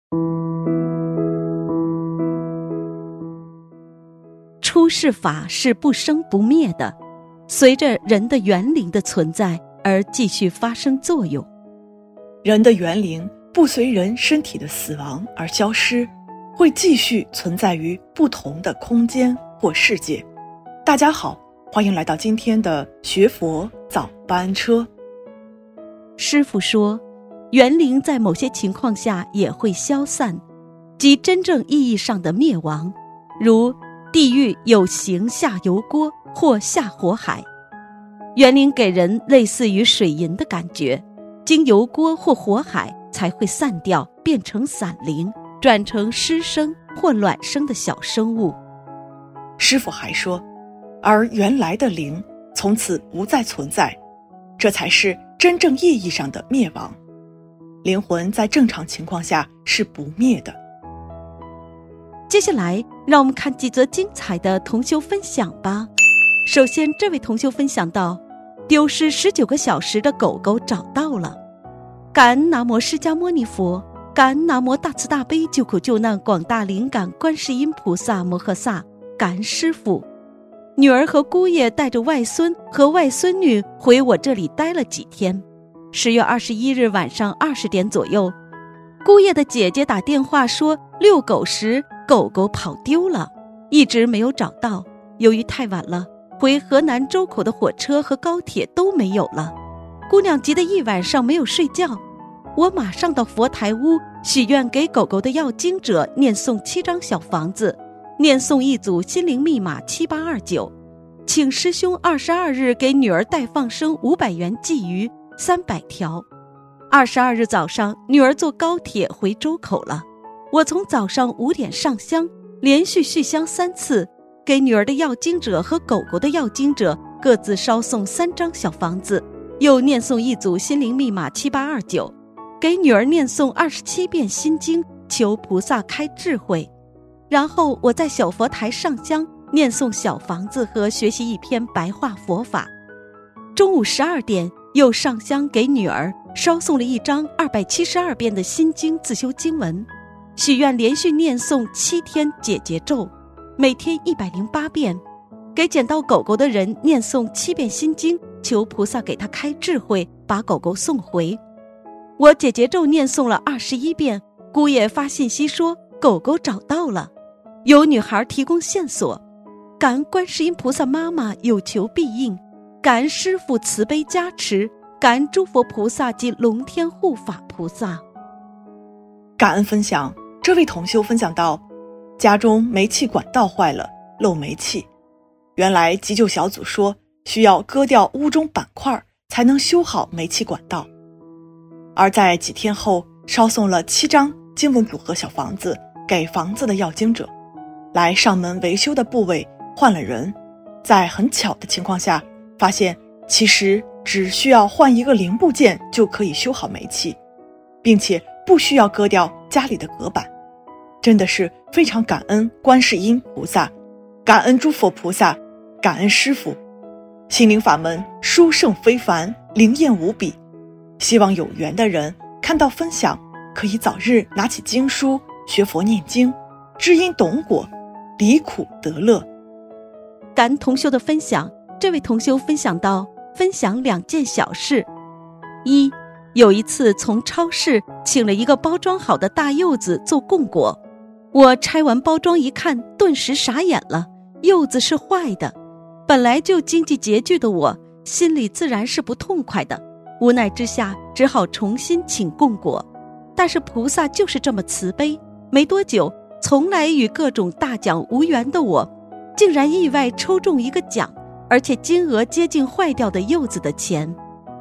出世法是不生不灭的，随着人的元灵的存在而继续发生作用。 人的元灵不随人身体的死亡而消失，会继续存在于不同的空间或世界。大家好，欢迎来到今天的学佛早班车。 师父说，元灵在某些情况下也会消散，即真正意义上的灭亡，如地狱有形下油锅或下火海。元灵给人类似于水银的感觉，经油锅或火海才会散掉，变成散灵，转成湿生或卵生的小生物。 师父还说，而原来的灵从此不再存在，这才是真正意义上的灭亡。灵魂在正常情况下是不灭的。 接下来让我们看几则精彩的同修分享吧。首先，这位同修分享到，丢失19个小时的狗狗找到了。感恩南无释迦牟尼佛，感恩南无大慈大悲救苦救难广大灵感观世音菩萨摩诃萨，感恩师父。女儿和姑爷带着外孙和外孙女回我这里待了几天。10月21日晚上20点左右，姑爷的姐姐打电话说遛狗时狗狗跑丢了，一直没有找到。由于太晚了，回河南周口的火车和高铁都没有了。姑娘急得一晚上没有睡觉。我马上到佛台屋许愿，给狗狗的要经者念诵7张小房子，念诵一组心灵密码7829，请师兄22日给女儿代放生500元鲫鱼300条。22日早上，女儿坐高铁回周口了。我从早上5点上香，连续续香3次，给女儿的要经者和狗狗的要经者各自烧送3张小房子，又念诵一组心灵密码7829，给女儿念诵27遍心经，求菩萨开智慧。然后我在小佛台上香，念诵小房子和学习一篇白话佛法。中午12点又上香给女儿烧送了1张272遍的心经自修经文，许愿连续念诵7天解结咒，每天108遍，给捡到狗狗的人念诵7遍心经，求菩萨给他开智慧，把狗狗送回。我解结咒念诵了21遍，姑爷发信息说狗狗找到了，有女孩提供线索。感恩观世音菩萨妈妈有求必应，感恩师父慈悲加持，感恩诸佛菩萨及龙天护法菩萨。 感恩分享，这位同修分享到，家中煤气管道坏了，漏煤气。原来急救小组说需要割掉屋中板块才能修好煤气管道。而在几天后，烧送了7张经文组合小房子给房子的要经者，来上门维修的部位换了人，在很巧的情况下发现其实只需要换一个零部件就可以修好煤气，并且不需要割掉家里的隔板。真的是非常感恩观世音菩萨，感恩诸佛菩萨，感恩师父。心灵法门殊胜非凡，灵验无比。希望有缘的人看到分享，可以早日拿起经书学佛念经，知因懂果，离苦得乐。 感恩同修的分享，这位同修分享到，分享2件小事。一，有一次从超市请了一个包装好的大柚子做供果，我拆完包装一看，顿时傻眼了，柚子是坏的。本来就经济拮据的我，心里自然是不痛快的，无奈之下只好重新请供果。但是菩萨就是这么慈悲，没多久，从来与各种大奖无缘的我，竟然意外抽中一个奖，而且金额接近坏掉的柚子的钱。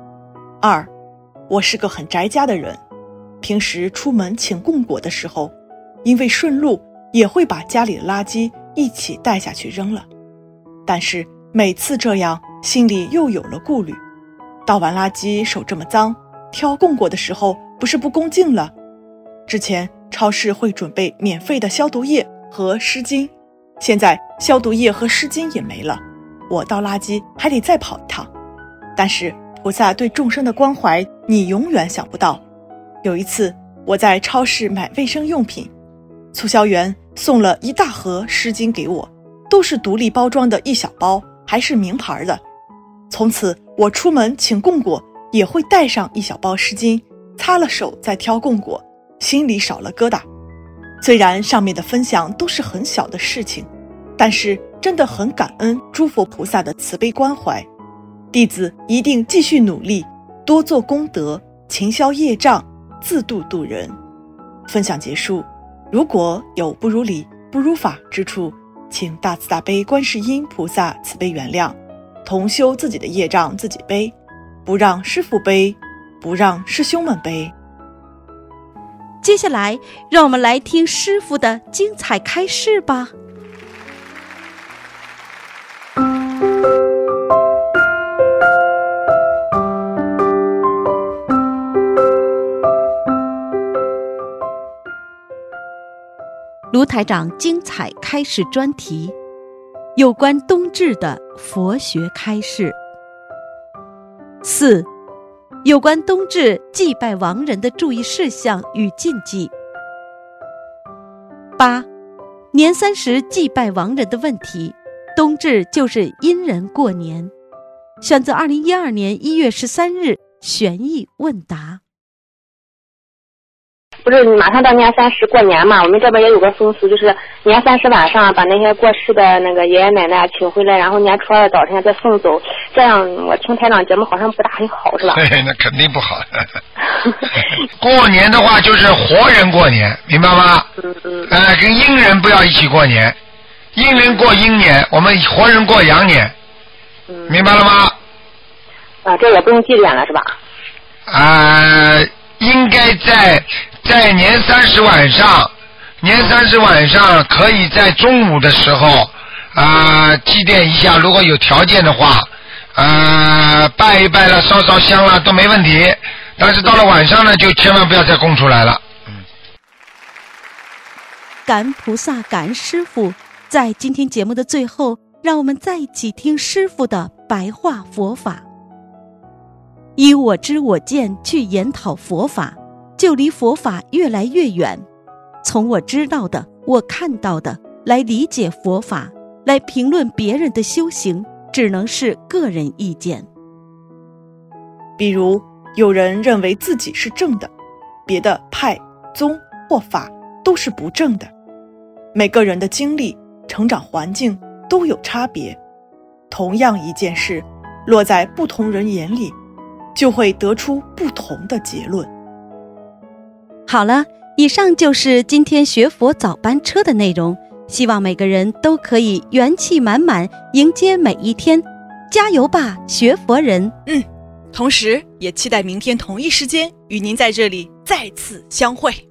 2，我是个很宅家的人，平时出门请供果的时候，因为顺路也会把家里的垃圾一起带下去扔了，但是每次这样心里又有了顾虑，倒完垃圾手这么脏，挑供果的时候不是不恭敬了。之前超市会准备免费的消毒液和湿巾，现在消毒液和湿巾也没了，我倒垃圾还得再跑一趟。但是菩萨对众生的关怀你永远想不到。有一次我在超市买卫生用品，促销员送了一大盒湿巾给我，都是独立包装的一小包，还是名牌的。从此我出门请供果也会带上一小包湿巾，擦了手再挑供果，心里少了疙瘩。虽然上面的分享都是很小的事情，但是真的很感恩诸佛菩萨的慈悲关怀。弟子一定继续努力，多做功德，勤消业障，自度度人。分享结束，如果有不如理、不如法之处，请大慈大悲观世音菩萨慈悲原谅，同修自己的业障自己背，不让师父背，不让师兄们背。 接下来让我们来听师父的精彩开示吧。卢台长精彩开示专题，有关冬至的佛学开示。4. 有关冬至祭拜亡人的注意事项与禁忌。8. 年30祭拜亡人的问题，冬至就是阴人过年。选择2012年1月13日悬疑问答。 不是马上到年30过年嘛，我们这边也有个风俗，就是年30晚上把那些过世的那个爷爷奶奶请回来，然后年初2早晨再送走，这样我听台长节目好像不大很好，是吧？ 对，那肯定不好。过年的话就是活人过年，明白吗？跟阴人不要一起过年，阴人过阴年，我们活人过阳年，明白了吗？ 这也不用祭奠了，是吧？ 应该在年30晚上，年30晚上可以在中午的时候祭奠一下，如果有条件的话，拜一拜了，烧烧香了都没问题。但是到了晚上呢，就千万不要再供出来了。 感恩菩萨，感恩师父。在今天节目的最后，让我们再一起听师父的白话佛法。以我知我见去研讨佛法，就离佛法越来越远。从我知道的、我看到的来理解佛法，来评论别人的修行，只能是个人意见。 比如有人认为自己是正的，别的派、宗或法都是不正的。每个人的经历、成长环境都有差别，同样一件事，落在不同人眼里，就会得出不同的结论。 好了，以上就是今天学佛早班车的内容，希望每个人都可以元气满满迎接每一天，加油吧，学佛人！ 同时也期待明天同一时间与您在这里再次相会。